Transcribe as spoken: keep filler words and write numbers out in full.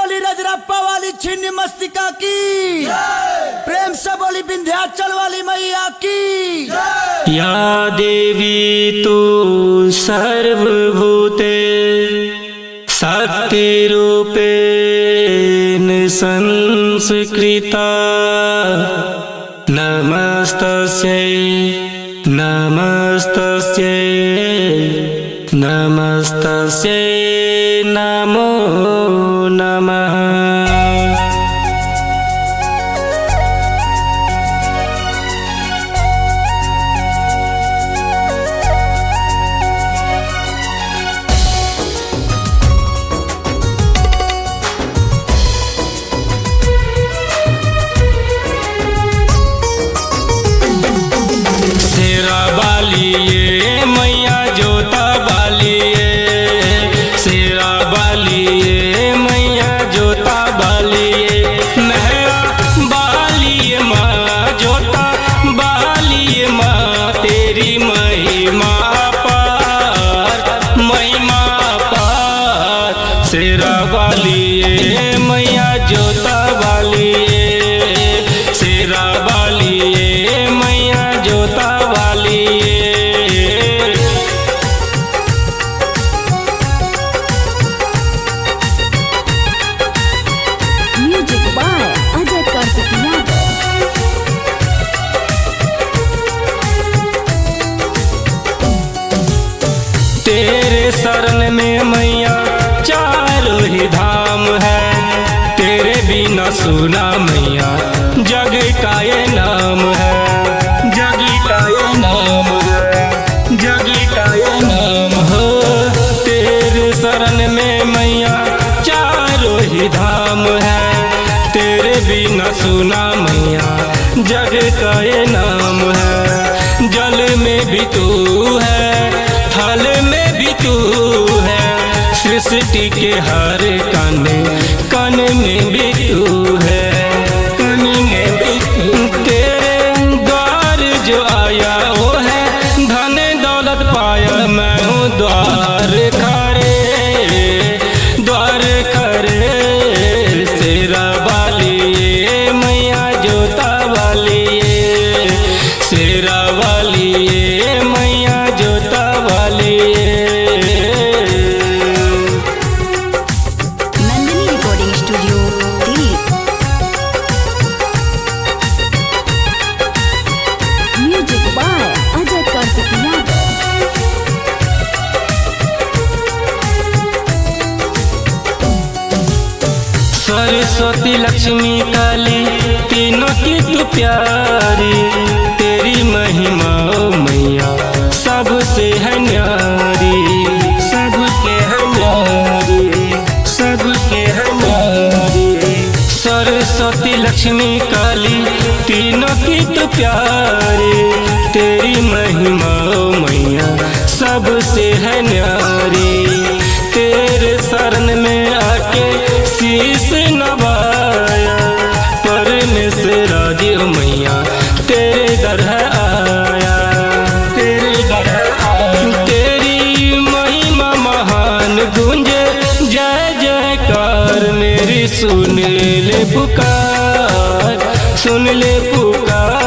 बोली रजरप्पा वाली छिन्न मस्तिका की, प्रेम से बोली विंध्याचल वाली मैया की। या देवी तू सर्वभूते शक्तिरूपेण संस्कृता। नमस्तस्यै नमस्तस्यै नमस्तस्यै नमो नमः। शेरा वाली ये मैया जोता वाली ये, शेरा वाली ये मैया जोता वाली ये। Music by Ajay Kartik Yadav. तेरे शरण में मैया चारों ही धाम है, तेरे बिना सुना मैया जग का ये नाम है, जग का ये नाम है, जग का ये नाम हो। तेरे शरण में मैया चारों ही धाम है, तेरे बिना सुना मैया जग का ये नाम है। जल में भी तू है, थल में भी तू है, सृष्टि के हर कण कण में भी तू है, कण में भी तू। तेरे द्वार जो आया वो है धन दौलत पाया, मैं हूँ द्वार खड़े द्वार खड़े। शेरा वाली ये मैया जोता वाली ये, शेरा वाली ये मैया जोता वाली ये। सरस्वती लक्ष्मी काली तीनों की तू प्यारी, तेरी महिमा ओ मैया सबसे है न्यारी, सबसे है न्यारी, सबसे है न्यारी। सरस्वती लक्ष्मी काली तीनों की तू प्यारी, तेरी महिमा ओ मैया सबसे है न्यारी। तेरे शरण में आके शीश नवाया, परमेश्वरा जी मैया तेरे दर है आया, तेरे दर है आया। तेरी महिमा महान गूंजे जय जयकार, मेरी सुन ले पुकार, सुन ले पुकार।